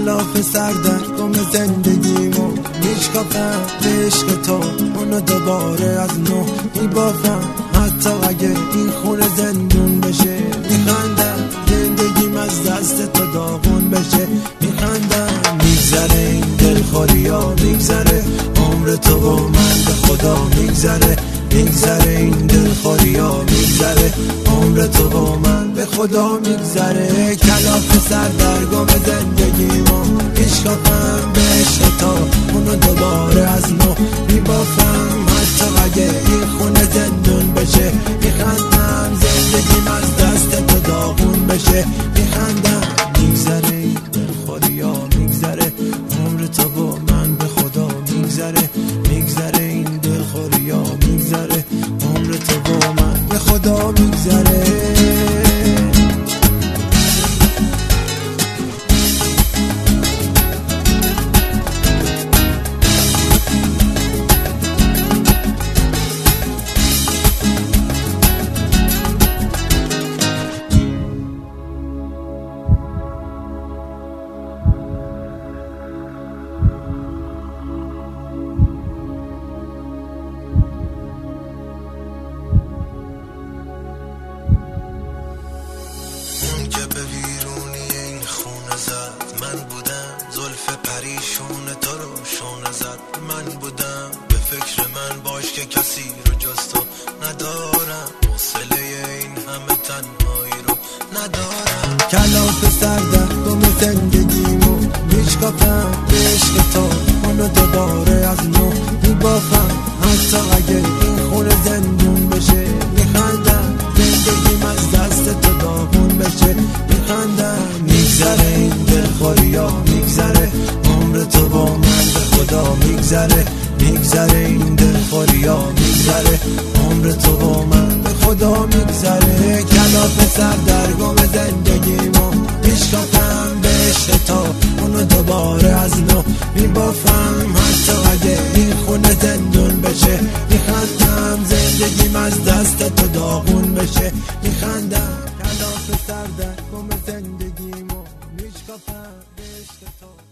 کلاف سردرگم زندگیمو میشکافم به عشق تو، اونو دوباره از نو میبافم. حتی اگه این خونه زندون بشه میخندم، زندگیم از دست تو داغون بشه میخندم. میگذره این دلخوریا، میگذره عمر تو با من به خدا میگذره. میگذره این دلخوریا، میگذره عمر تو با من به خدا میگذره. کلاف سردرگم زندگیمو میشکافم به عشق تو، اونو دوباره از نو میبافم. حتی اگه این خونه زندون بشه میخندم، زندگیم از دست تو داغون بشه میخندم. میگذره این دلخوریا، میگذره عمر تو با من به خدا میگذره. میگذره این دلخوریا، میگذره عمر تو با من به خدا میگذره. من بودم زلف پریشون تو رو شونه زد، من بودم به فکر من باش که کسی رو جز تو ندارم، حوصله این همه تنهایی رو ندارم. کلاف سردرگم زندگیمو میشکافم به عشق تو، اونو دوباره از نو میبافم. حتی اگه این خونه زندون بشه میخندم، زندگیم از دست تو داغون بشه میخندم. میگذره این دلخوریا، میگذره عمر تو با من به خدا میگذره. میگذره این دلخوریا، میگذره عمر تو با من به خدا میگذره. کلاف سردرگم زندگیمو میشکافم به عشق تو، اونو دوباره از نو میبافم. حتی اگه این خونه زندون بشه میخندم، زندگیم از دست تو داغون بشه میخندم. کلاف سردرگم زندگیمو میشکافم به عشق تو.